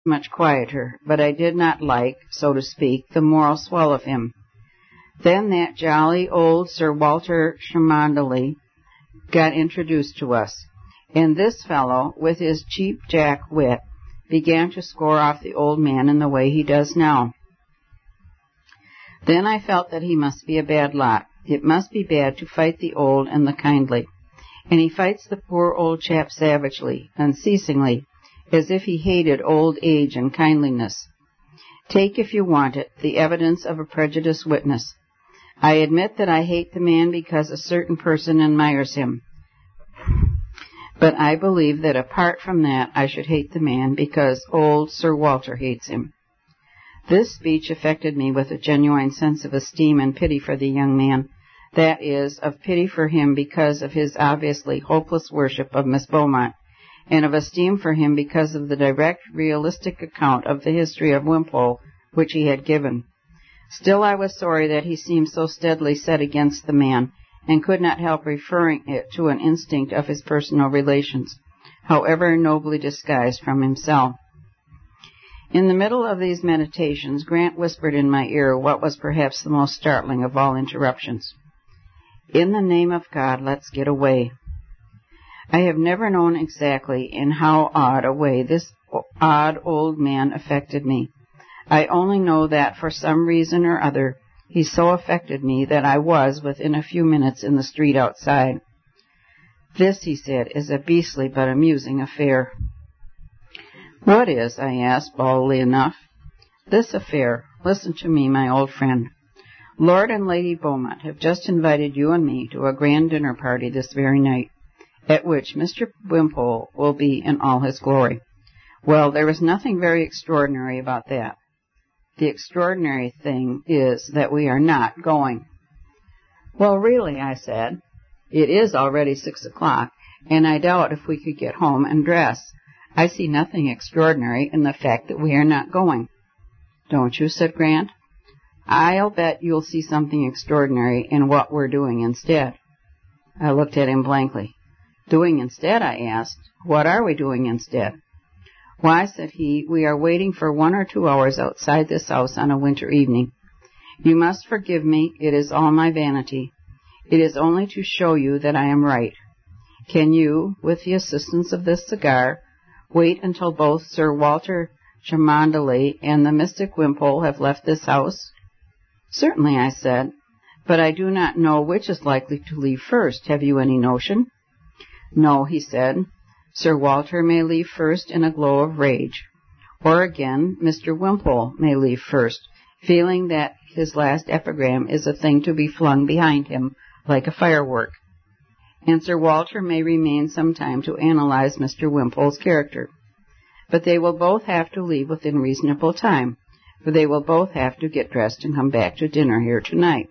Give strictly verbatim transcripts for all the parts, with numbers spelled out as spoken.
much quieter, but I did not like, so to speak, the moral swell of him. Then that jolly old Sir Walter Cholmondeley got introduced to us, and this fellow, with his cheap-jack wit, began to score off the old man in the way he does now. Then I felt that he must be a bad lot. It must be bad to fight the old and the kindly. And he fights the poor old chap savagely, unceasingly, as if he hated old age and kindliness. Take, if you want it, the evidence of a prejudiced witness. I admit that I hate the man because a certain person admires him. But I believe that apart from that, I should hate the man because old Sir Walter hates him. This speech affected me with a genuine sense of esteem and pity for the young man, that is, of pity for him because of his obviously hopeless worship of Miss Beaumont, and of esteem for him because of the direct, realistic account of the history of Wimpole which he had given. Still, I was sorry that he seemed so steadily set against the man, and could not help referring it to an instinct of his personal relations, however nobly disguised from himself. In the middle of these meditations, Grant whispered in my ear what was perhaps the most startling of all interruptions. "In the name of God, let's get away." I have never known exactly in how odd a way this odd old man affected me. I only know that for some reason or other he so affected me that I was, within a few minutes, in the street outside. "This," he said, "is a beastly but amusing affair." "What is?" I asked, baldly enough. "This affair. Listen to me, my old friend. Lord and Lady Beaumont have just invited you and me to a grand dinner party this very night, at which Mister Wimpole will be in all his glory. Well, there is nothing very extraordinary about that. The extraordinary thing is that we are not going." "Well, really," I said, "it is already six o'clock, and I doubt if we could get home and dress. I see nothing extraordinary in the fact that we are not going." "Don't you?" said Grant. "I'll bet you'll see something extraordinary in what we're doing instead." I looked at him blankly. "Doing instead?" I asked. "What are we doing instead?" "Why," said he, "we are waiting for one or two hours outside this house on a winter evening. You must forgive me. It is all my vanity. It is only to show you that I am right. Can you, with the assistance of this cigar, wait until both Sir Walter Cholmondeley and the mystic Wimpole have left this house?" "Certainly," I said, "but I do not know which is likely to leave first. Have you any notion?" "No," he said. "Sir Walter may leave first in a glow of rage. Or again, Mister Wimpole may leave first, feeling that his last epigram is a thing to be flung behind him like a firework. And Sir Walter may remain some time to analyze Mister Wimpole's character. But they will both have to leave within reasonable time, for they will both have to get dressed and come back to dinner here tonight."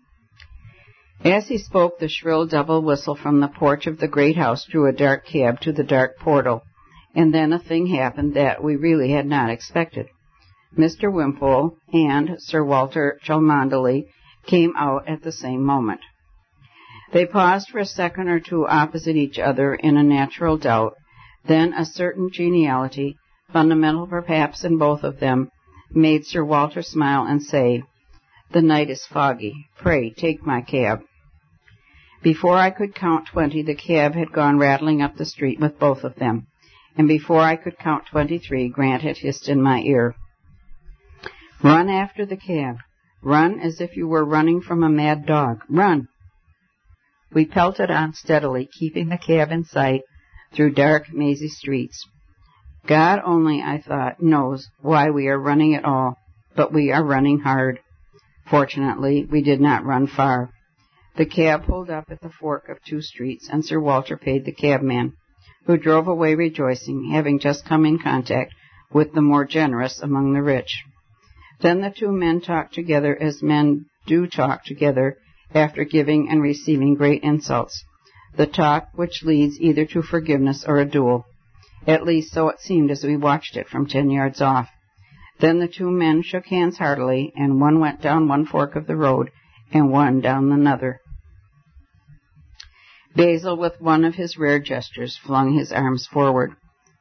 As he spoke, the shrill double whistle from the porch of the great house drew a dark cab to the dark portal, and then a thing happened that we really had not expected. Mister Wimpole and Sir Walter Cholmondeley came out at the same moment. They paused for a second or two opposite each other in a natural doubt. Then a certain geniality, fundamental perhaps in both of them, made Sir Walter smile and say, "The night is foggy. Pray take my cab." Before I could count twenty, the cab had gone rattling up the street with both of them, and before I could count twenty-three, Grant had hissed in my ear, "Run after the cab. Run as if you were running from a mad dog. Run!" We pelted on steadily, keeping the cab in sight through dark, mazy streets. God only, I thought, knows why we are running at all, but we are running hard. Fortunately, we did not run far. The cab pulled up at the fork of two streets, and Sir Walter paid the cabman, who drove away rejoicing, having just come in contact with the more generous among the rich. Then the two men talked together as men do talk together after giving and receiving great insults, the talk which leads either to forgiveness or a duel. At least so it seemed as we watched it from ten yards off. Then the two men shook hands heartily, and one went down one fork of the road, and one down another. Basil, with one of his rare gestures, flung his arms forward.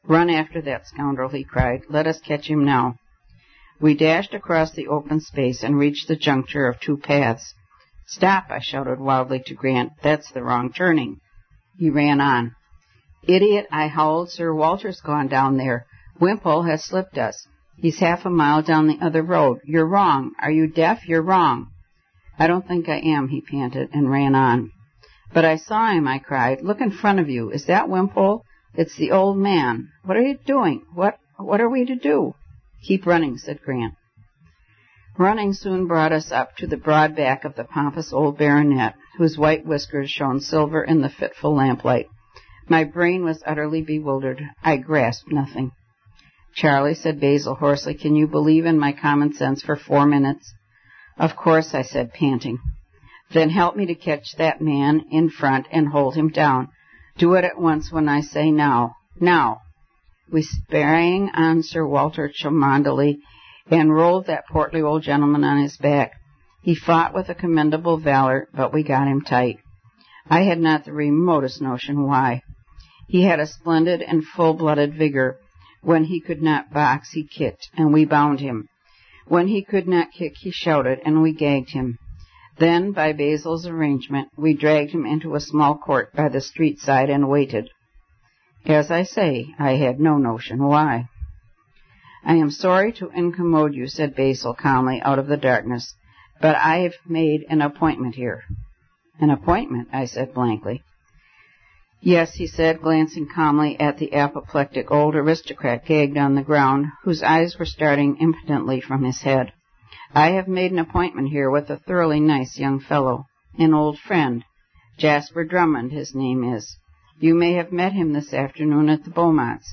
"Run after that scoundrel," he cried. "Let us catch him now." We dashed across the open space and reached the juncture of two paths. "Stop!" I shouted wildly to Grant. "That's the wrong turning." He ran on. "Idiot!" I howled. "Sir Walter's gone down there. Wimpole has slipped us. He's half a mile down the other road. You're wrong. Are you deaf? You're wrong." "I don't think I am," he panted, and ran on. "But I saw him," I cried. "Look in front of you. Is that Wimpole? It's the old man. What are you doing? What, what are we to do?" "Keep running," said Grant. Running soon brought us up to the broad back of the pompous old baronet, whose white whiskers shone silver in the fitful lamplight. My brain was utterly bewildered. I grasped nothing. "Charlie," said Basil hoarsely, "can you believe in my common sense for four minutes?" "Of course," I said, panting. "Then help me to catch that man in front and hold him down. Do it at once when I say now. Now!" We sprang on Sir Walter Cholmondeley and rolled that portly old gentleman on his back. He fought with a commendable valor, but we got him tight. I had not the remotest notion why. He had a splendid and full-blooded vigor. When he could not box, he kicked, and we bound him. When he could not kick, he shouted, and we gagged him. Then, by Basil's arrangement, we dragged him into a small court by the street side and waited. As I say, I had no notion why. "I am sorry to incommode you," said Basil calmly out of the darkness, "but I have made an appointment here." "An appointment?" I said blankly. "Yes," he said, glancing calmly at the apoplectic old aristocrat gagged on the ground, whose eyes were starting impotently from his head. "I have made an appointment here with a thoroughly nice young fellow, an old friend. Jasper Drummond, his name is. You may have met him this afternoon at the Beaumonts.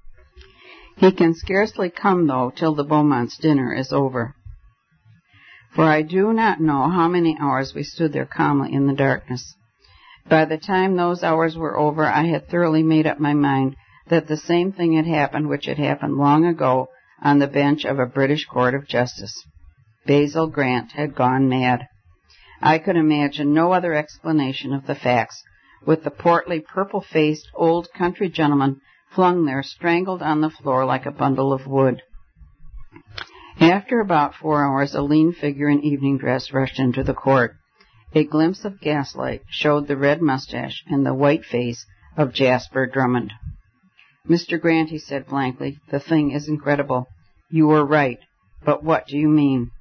He can scarcely come, though, till the Beaumonts' dinner is over." For I do not know how many hours we stood there calmly in the darkness. By the time those hours were over, I had thoroughly made up my mind that the same thing had happened which had happened long ago on the bench of a British court of justice. Basil Grant had gone mad. I could imagine no other explanation of the facts, with the portly, purple-faced old country gentleman flung there, strangled on the floor like a bundle of wood. After about four hours, a lean figure in evening dress rushed into the court. A glimpse of gaslight showed the red mustache and the white face of Jasper Drummond. "Mister Grant," he said blankly, "the thing is incredible. You were right. But what do you mean?"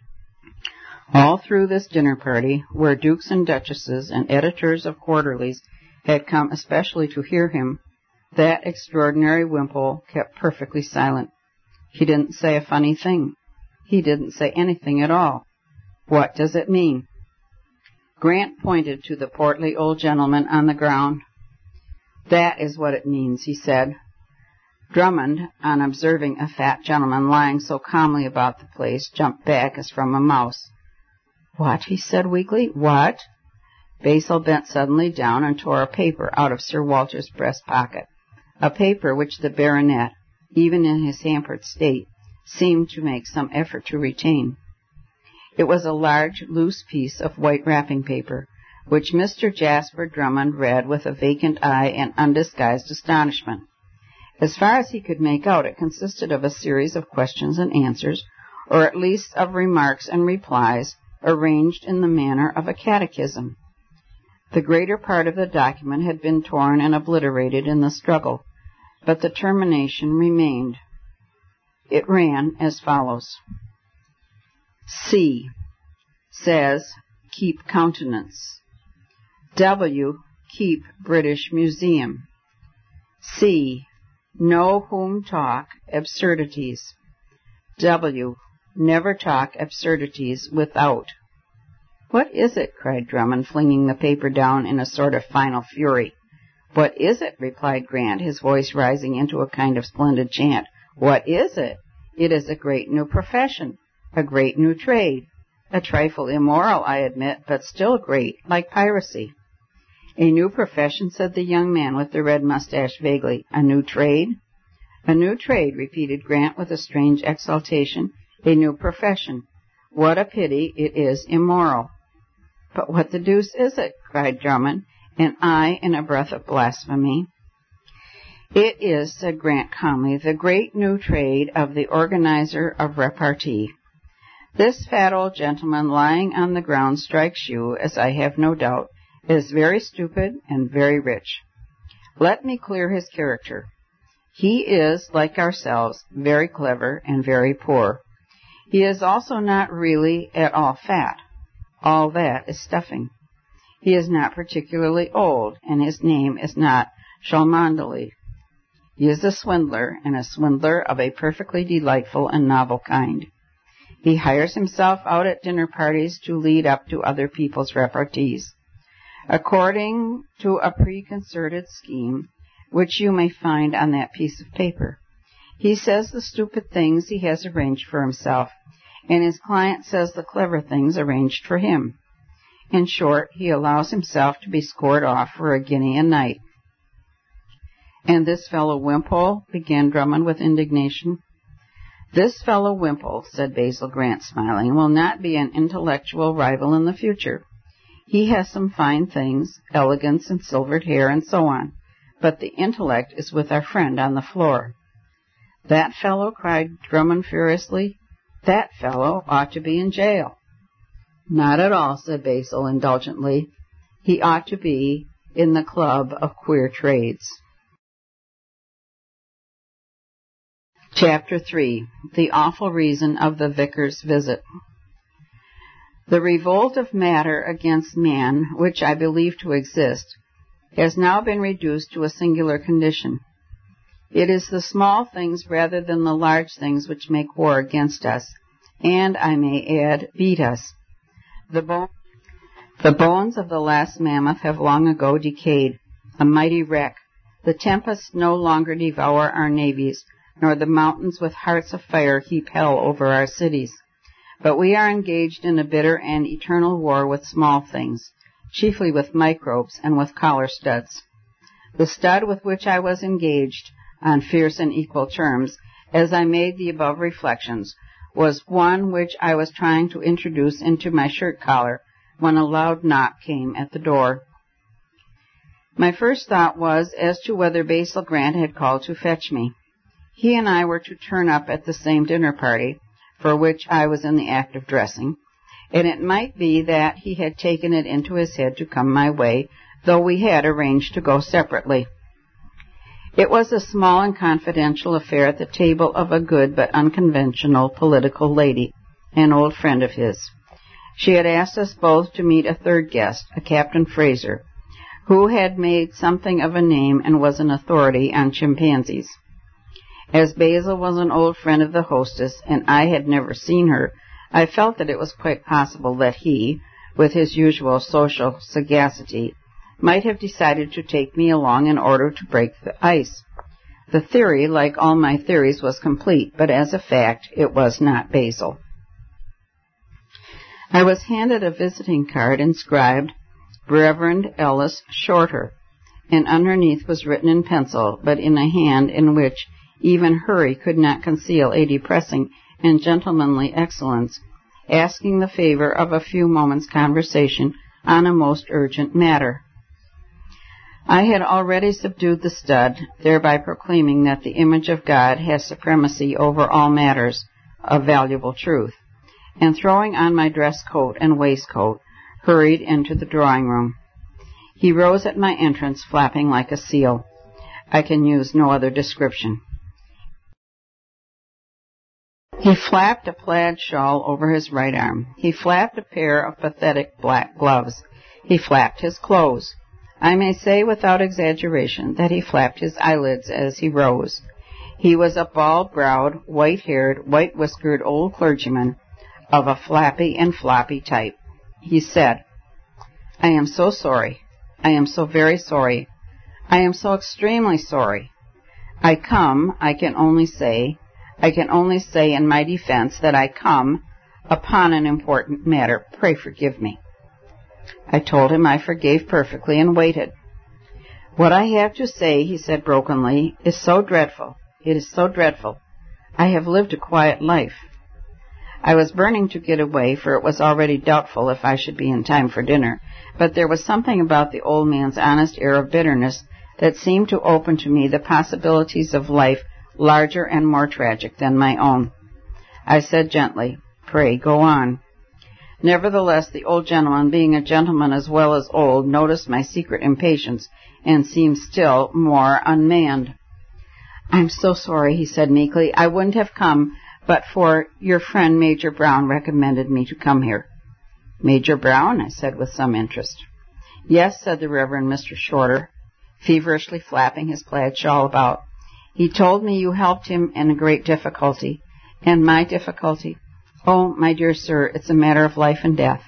All through this dinner party, where dukes and duchesses and editors of quarterlies had come especially to hear him, that extraordinary Wimpole kept perfectly silent. He didn't say a funny thing. He didn't say anything at all. What does it mean? Grant pointed to the portly old gentleman on the ground. "That is what it means," he said. Drummond, on observing a fat gentleman lying so calmly about the place, jumped back as from a mouse. "What?" he said weakly. "What?" Basil bent suddenly down and tore a paper out of Sir Walter's breast pocket, a paper which the baronet, even in his hampered state, seemed to make some effort to retain. It was a large, loose piece of white wrapping paper, which Mister Jasper Drummond read with a vacant eye and undisguised astonishment. As far as he could make out, it consisted of a series of questions and answers, or at least of remarks and replies, arranged in the manner of a catechism. The greater part of the document had been torn and obliterated in the struggle, but the termination remained. It ran as follows. C. Says, keep countenance. W. Keep British Museum. C. Know whom talk absurdities. W. Never talk absurdities without. "What is it?" cried Drummond, flinging the paper down in a sort of final fury. "What is it?" replied Grant, his voice rising into a kind of splendid chant. "What is it? It is a great new profession, a great new trade, a trifle immoral, I admit, but still great, like piracy." "A new profession," said the young man with the red mustache vaguely. "A new trade?" "A new trade," repeated Grant with a strange exultation. "A new profession. What a pity it is immoral." "But what the deuce is it?" cried Drummond, and I in a breath of blasphemy. It is, said Grant calmly, the great new trade of the organizer of repartee. This fat old gentleman lying on the ground strikes you, as I have no doubt, as very stupid and very rich. Let me clear his character. He is, like ourselves, very clever and very poor. He is also not really at all fat. All that is stuffing. He is not particularly old, and his name is not Cholmondeley. He is a swindler, and a swindler of a perfectly delightful and novel kind. He hires himself out at dinner parties to lead up to other people's repartees, according to a preconcerted scheme, which you may find on that piece of paper. He says the stupid things he has arranged for himself, and his client says the clever things arranged for him. In short, he allows himself to be scored off for a guinea a night. And this fellow Wimpole, began Drummond with indignation. This fellow Wimpole, said Basil Grant, smiling, will not be an intellectual rival in the future. He has some fine things, elegance and silvered hair and so on, but the intellect is with our friend on the floor. That fellow, cried Drummond furiously, that fellow ought to be in jail. Not at all, said Basil indulgently. He ought to be in the Club of Queer Trades. Chapter three. The Awful Reason of the Vicar's Visit. The revolt of matter against man, which I believe to exist, has now been reduced to a singular condition. It is the small things rather than the large things which make war against us, and, I may add, beat us. The, bo- the bones of the last mammoth have long ago decayed, a mighty wreck. The tempests no longer devour our navies, nor the mountains with hearts of fire heap hell over our cities. But we are engaged in a bitter and eternal war with small things, chiefly with microbes and with collar studs. The stud with which I was engaged, on fierce and equal terms, as I made the above reflections, was one which I was trying to introduce into my shirt collar when a loud knock came at the door. My first thought was as to whether Basil Grant had called to fetch me. He and I were to turn up at the same dinner party, for which I was in the act of dressing, and it might be that he had taken it into his head to come my way, though we had arranged to go separately. It was a small and confidential affair at the table of a good but unconventional political lady, an old friend of his. She had asked us both to meet a third guest, a Captain Fraser, who had made something of a name and was an authority on chimpanzees. As Basil was an old friend of the hostess, and I had never seen her, I felt that it was quite possible that he, with his usual social sagacity, might have decided to take me along in order to break the ice. The theory, like all my theories, was complete, but as a fact, it was not Basil. I was handed a visiting card inscribed, Reverend Ellis Shorter, and underneath was written in pencil, but in a hand in which even hurry could not conceal a depressing and gentlemanly excellence, asking the favor of a few moments' conversation on a most urgent matter. I had already subdued the stud, thereby proclaiming that the image of God has supremacy over all matters of valuable truth, and throwing on my dress coat and waistcoat, hurried into the drawing-room. He rose at my entrance, flapping like a seal. I can use no other description. He flapped a plaid shawl over his right arm. He flapped a pair of pathetic black gloves. He flapped his clothes. I may say without exaggeration that he flapped his eyelids as he rose. He was a bald-browed, white-haired, white-whiskered old clergyman of a flappy and floppy type. He said, "I am so sorry. I am so very sorry. I am so extremely sorry. I come, I can only say, I can only say in my defense that I come upon an important matter. Pray forgive me." I told him I forgave perfectly and waited. "What I have to say," he said brokenly, "is so dreadful. It is so dreadful. I have lived a quiet life." I was burning to get away, for it was already doubtful if I should be in time for dinner, but there was something about the old man's honest air of bitterness that seemed to open to me the possibilities of life larger and more tragic than my own. I said gently, "Pray, go on." Nevertheless, the old gentleman, being a gentleman as well as old, noticed my secret impatience and seemed still more unmanned. "I'm so sorry," he said meekly. "I wouldn't have come but for your friend Major Brown recommended me to come here." "Major Brown?" I said with some interest. "Yes," said the Reverend Mister Shorter, feverishly flapping his plaid shawl about. "He told me you helped him in a great difficulty." "And my difficulty? Oh, my dear sir, it's a matter of life and death."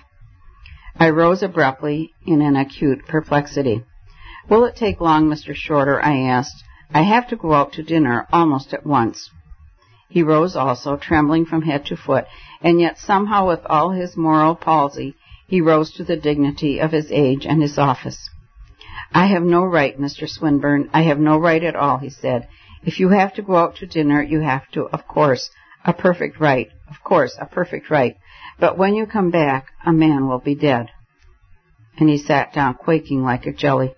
I rose abruptly in an acute perplexity. "Will it take long, Mister Shorter?" I asked. "I have to go out to dinner almost at once." He rose also, trembling from head to foot, and yet somehow with all his moral palsy, he rose to the dignity of his age and his office. "I have no right, Mister Swinburne. I have no right at all," he said. "If you have to go out to dinner, you have to, of course. A perfect right. Of course, a perfect right. But when you come back, a man will be dead." And he sat down, quaking like a jelly.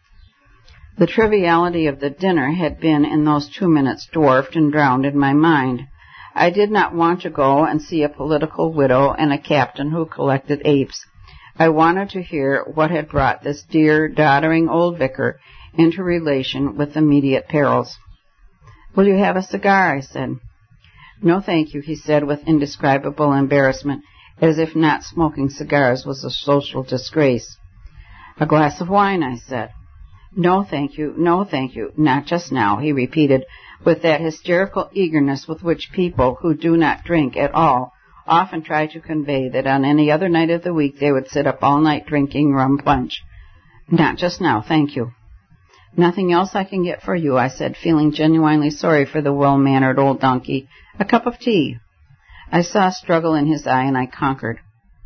The triviality of the dinner had been in those two minutes dwarfed and drowned in my mind. I did not want to go and see a political widow and a captain who collected apes. I wanted to hear what had brought this dear, doddering old vicar into relation with immediate perils. "Will you have a cigar?" I said. "No, thank you," he said with indescribable embarrassment, as if not smoking cigars was a social disgrace. "A glass of wine?" I said. "No, thank you, no, thank you, not just now," he repeated, with that hysterical eagerness with which people who do not drink at all often try to convey that on any other night of the week they would sit up all night drinking rum punch. "Not just now, thank you." "Nothing else I can get for you?" I said, feeling genuinely sorry for the well-mannered old donkey. "A cup of tea." I saw a struggle in his eye, and I conquered.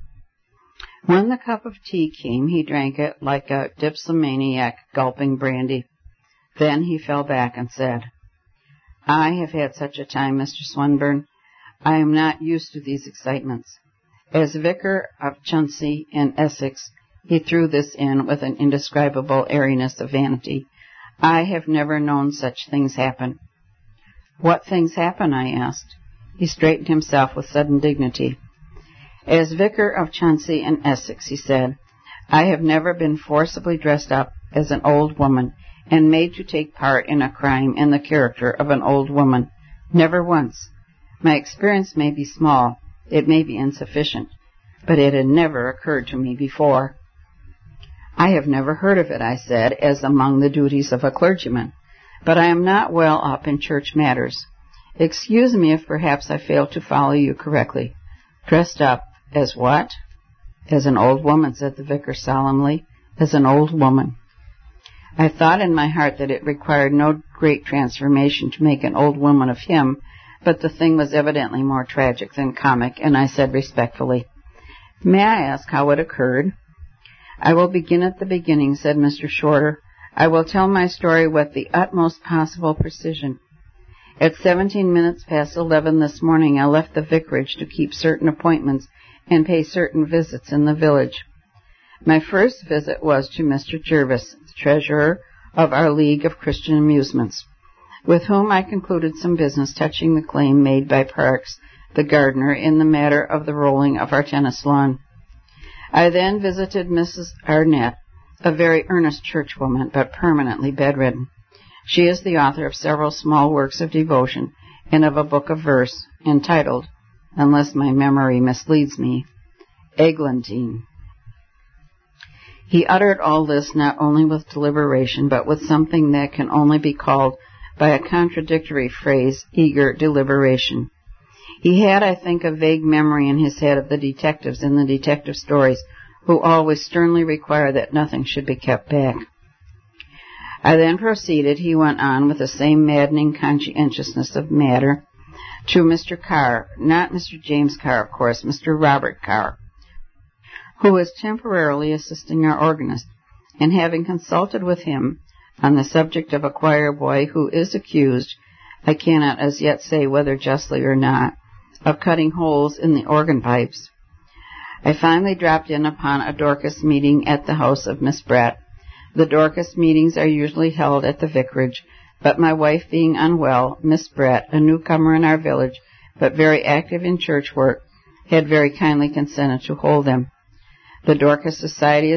When the cup of tea came, he drank it like a dipsomaniac gulping brandy. Then he fell back and said, "I have had such a time, Mister Swinburne. I am not used to these excitements." As vicar of Chuntsey in Essex, he threw this in with an indescribable airiness of vanity. "I have never known such things happen." "What things happen?" I asked. He straightened himself with sudden dignity. "As vicar of Chuntsey in Essex," he said, "I have never been forcibly dressed up as an old woman and made to take part in a crime in the character of an old woman. Never once. My experience may be small, it may be insufficient, but it had never occurred to me before." "I have never heard of it," I said, "as among the duties of a clergyman, but I am not well up in church matters. Excuse me if perhaps I fail to follow you correctly. Dressed up as what?" "As an old woman," said the vicar solemnly, "as an old woman." I thought in my heart that it required no great transformation to make an old woman of him, but the thing was evidently more tragic than comic, and I said respectfully, "May I ask how it occurred?" "I will begin at the beginning," said Mister Shorter. "I will tell my story with the utmost possible precision. At seventeen minutes past eleven this morning, I left the vicarage to keep certain appointments and pay certain visits in the village. My first visit was to Mister Jervis, the treasurer of our League of Christian Amusements, with whom I concluded some business touching the claim made by Parks, the gardener, in the matter of the rolling of our tennis lawn. I then visited Missus Arnett, a very earnest churchwoman, but permanently bedridden. She is the author of several small works of devotion and of a book of verse entitled, unless my memory misleads me, Eglantine. He uttered all this not only with deliberation, but with something that can only be called, by a contradictory phrase, eager deliberation. He had, I think, a vague memory in his head of the detectives in the detective stories, who always sternly require that nothing should be kept back. I then proceeded, he went on with the same maddening conscientiousness of matter, to Mister Carr, not Mister James Carr, of course, Mister Robert Carr, who was temporarily assisting our organist, and having consulted with him on the subject of a choir boy who is accused, I cannot as yet say whether justly or not, of cutting holes in the organ pipes, I finally dropped in upon a Dorcas meeting at the house of Miss Brett. The Dorcas meetings are usually held at the vicarage, but my wife being unwell, Miss Brett, a newcomer in our village, but very active in church work, had very kindly consented to hold them. The Dorcas Society is